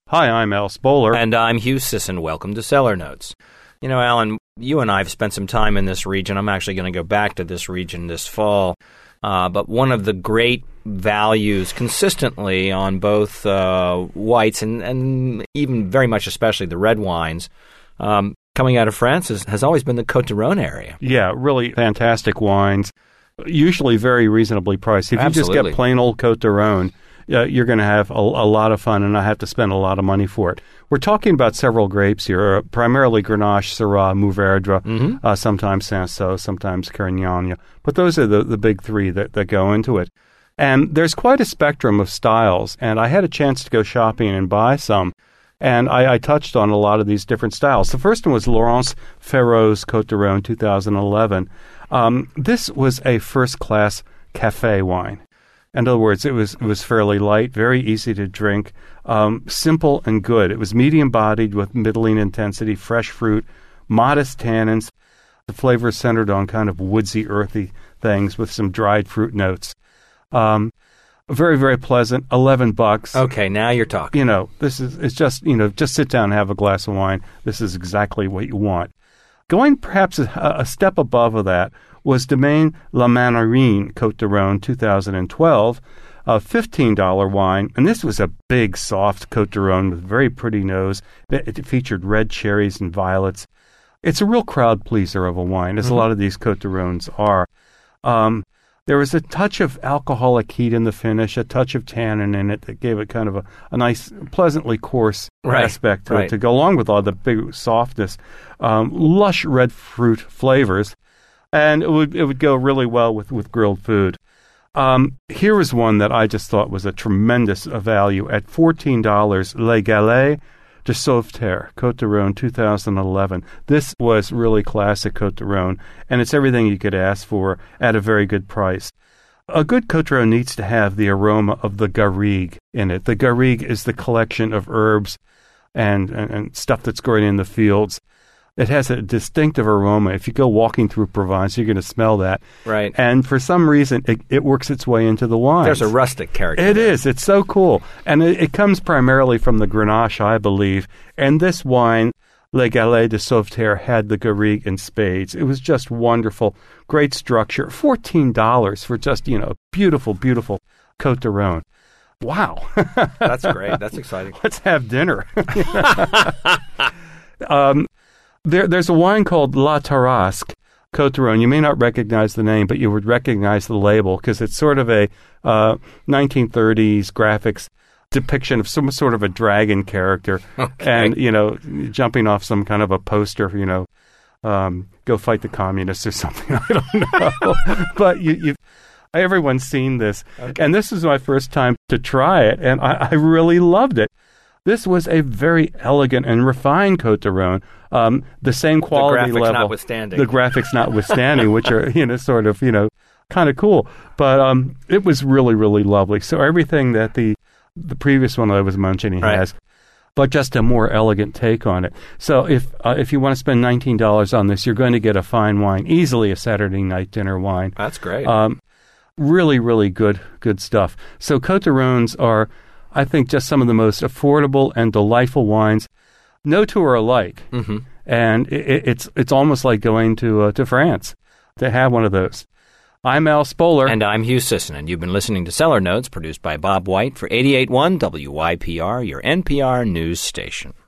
Hi, I'm Al Spoler. And I'm Hugh Sisson. Welcome to Cellar Notes. You know, Alan, you and I have spent some time in this region. I'm actually going to go back to this region this fall. But one of the great values consistently on both whites and even very much especially the red wines coming out of France has always been the Côte d'Aron area. Yeah, really fantastic wines, usually very reasonably priced. If Absolutely. You just get plain old Côte d'Aron, you're going to have a lot of fun and not have to spend a lot of money for it. We're talking about several grapes here, primarily Grenache, Syrah, Mourvèdre, sometimes Cinsault, sometimes Carignan. But those are the big three that go into it. And there's quite a spectrum of styles, and I had a chance to go shopping and buy some. And I touched on a lot of these different styles. The first one was Laurence Ferro's Côte d'Aron 2011. This was a first-class café wine. In other words, it was fairly light, very easy to drink, simple and good. It was medium-bodied with middling intensity, fresh fruit, modest tannins. The flavor is centered on kind of woodsy, earthy things with some dried fruit notes. Very, very pleasant. $11. Okay, now you're talking. You know, it's just sit down and have a glass of wine. This is exactly what you want. Going perhaps a step above of that was Domaine La Manarine Côte d'Aron 2012, a $15 wine. And this was a big, soft Côte d'Aron with a very pretty nose. It featured red cherries and violets. It's a real crowd pleaser of a wine, as a lot of these Côte d'Arons are. There was a touch of alcoholic heat in the finish, a touch of tannin in it that gave it kind of a nice, pleasantly coarse aspect to it to go along with all the big softness. Lush red fruit flavors, and it would go really well with grilled food. Here is one that I just thought was a tremendous value at $14, Les Galets de Sauveterre, Côte d'Aron 2011. This was really classic Côte d'Aron, and it's everything you could ask for at a very good price. A good Côte d'Aron needs to have the aroma of the garrigue in it. The garrigue is the collection of herbs and stuff that's growing in the fields. It has a distinctive aroma. If you go walking through Provence, you're going to smell that. Right. And for some reason, it works its way into the wine. There's a rustic character. It is. It's so cool. And it comes primarily from the Grenache, I believe. And this wine, Les Galets de Sauveterre, had the garrigue in spades. It was just wonderful. Great structure. $14 for just, beautiful, beautiful Côte d'Aron. Wow. That's great. That's exciting. Let's have dinner. There's a wine called La Tarasque, Côte d'Aron. You may not recognize the name, but you would recognize the label because it's sort of a 1930s graphics depiction of some sort of a dragon character. Okay. And, jumping off some kind of a poster, go fight the communists or something. I don't know. But everyone's seen this. Okay. And this is my first time to try it, and I really loved it. This was a very elegant and refined Côte d'Aron. The same quality level. The graphics notwithstanding, which are, kind of cool. But it was really, really lovely. So everything that the previous one that I was mentioning has, but just a more elegant take on it. So if you want to spend $19 on this, you're going to get a fine wine, easily a Saturday night dinner wine. That's great. Really, really good stuff. So Côte d'Arons are, I think, just some of the most affordable and delightful wines. No two are alike, and it's almost like going to France to have one of those. I'm Al Spoler. And I'm Hugh Sisson, and you've been listening to Cellar Notes, produced by Bob White for 88.1 WYPR, your NPR news station.